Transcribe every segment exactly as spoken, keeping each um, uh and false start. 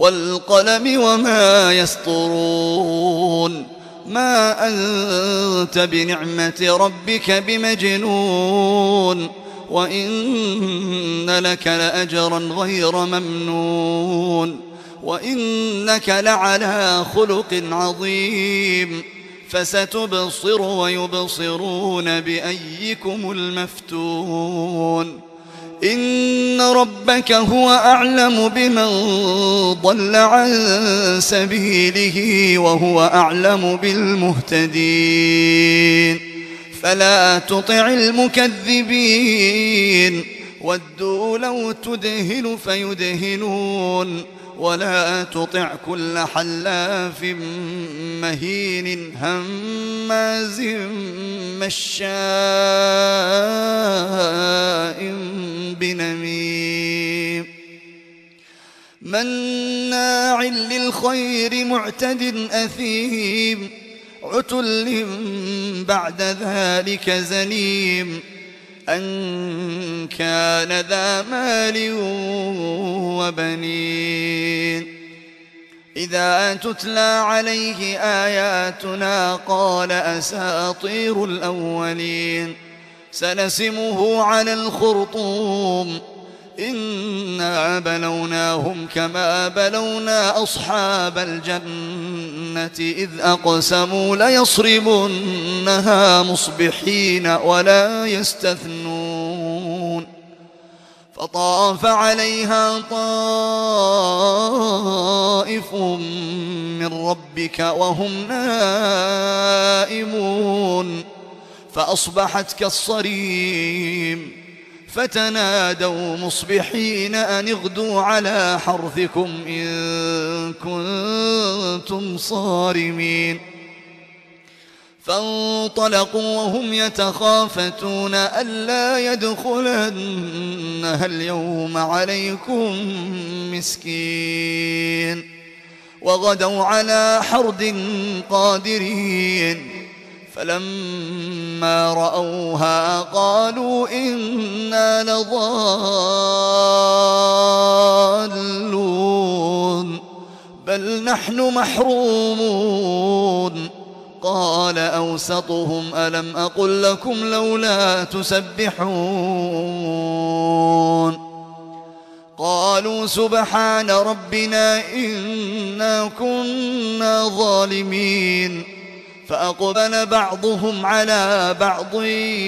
والقلم وما يسطرون ما أنت بنعمة ربك بمجنون وإن لك لأجرا غير ممنون وإنك لعلى خلق عظيم فستبصر ويبصرون بأيكم المفتون إن ربك هو أعلم بمن ضل عن سبيله وهو أعلم بالمهتدين فلا تطع المكذبين ودوا لو تدهن فيدهنون ولا تطع كل حلاف مهين هماز مشاء بنميم مناع للخير معتد أثيم عتل بعد ذلك زنيم أن كان ذا مال وبنين إذا تتلى عليه آياتنا قال أساطير الأولين سنسمه على الخرطوم إنا بلوناهم كما بلونا أصحاب الجنة إذ أقسموا ليصرمنها مصبحين ولا يستثنون فطاف عليها طائف من ربك وهم نائمون فأصبحت كالصريم فتنادوا مصبحين أن اغدوا على حرثكم إن كنتم صارمين فانطلقوا وهم يتخافتون ألا يدخلنها اليوم عليكم مسكين وغدوا على حرد قادرين فلما رأوها قالوا إنا لضالون بل نحن محرومون قال أوسطهم ألم أقل لكم لولا تسبحون قالوا سبحان ربنا إنا كنا ظالمين فأقبل بعضهم على بعض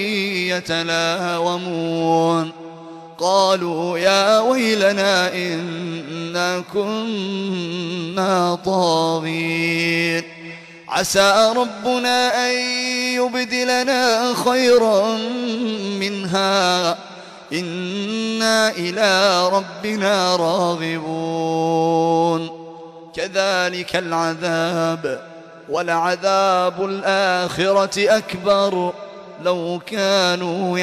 يتلاومون قالوا يا ويلنا إنا كنا طاغين عسى ربنا أن يبدلنا خيرا منها إنا إلى ربنا راغبون كذلك العذاب ولعذاب الآخرة أكبر لو كانوا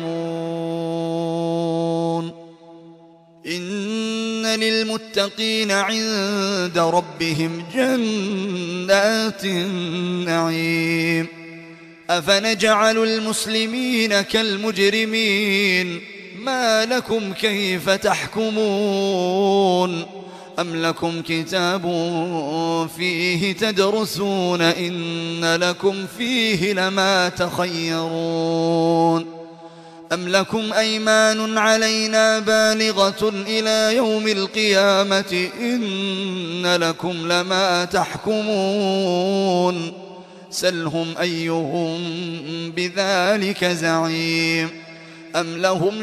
يعلمون إن للمتقين عند ربهم جنات النعيم أفنجعل المسلمين كالمجرمين ما لكم كيف تحكمون أم لكم كتاب فيه تدرسون إن لكم فيه لما تخيرون أم لكم أيمان علينا بالغة إلى يوم القيامة إن لكم لما تحكمون سلهم أيهم بذلك زعيم أم لهم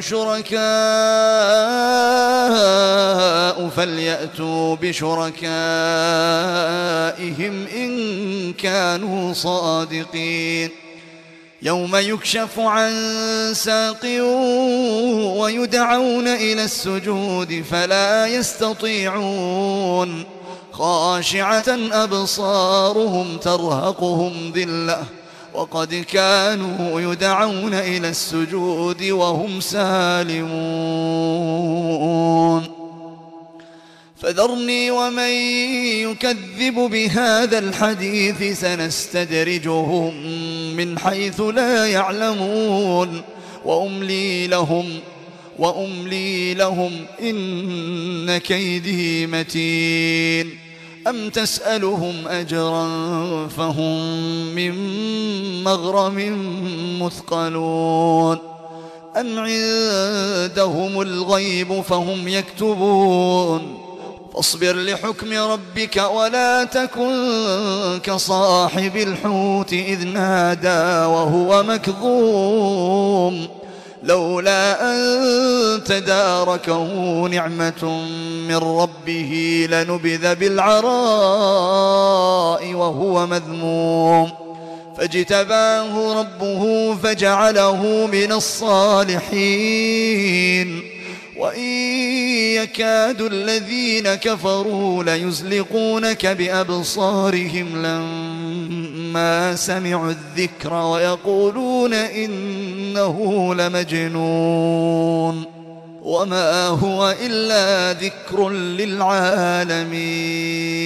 شركاء فليأتوا بشركائهم إن كانوا صادقين يوم يكشف عن ساق ويدعون إلى السجود فلا يستطيعون خاشعة أبصارهم ترهقهم ذلة وقد كانوا يدعون إلى السجود وهم سالمون فذرني ومن يكذب بهذا الحديث سنستدرجهم من حيث لا يعلمون وأملي لهم وأملي لهم إن كيدي متين أم تسألهم أجرا فهم من مغرم مثقلون أم عندهم الغيب فهم يكتبون فاصبر لحكم ربك ولا تكن كصاحب الحوت إذ نادى وهو مكظوم لولا أن تداركه نعمة من ربه لنبذ بالعراء وهو مذموم فاجتباه ربه فجعله من الصالحين وإن يكاد الذين كفروا ليزلقونك بأبصارهم لما سمعوا الذكر ويقولون إنه لمجنون وما هو إلا ذكر للعالمين.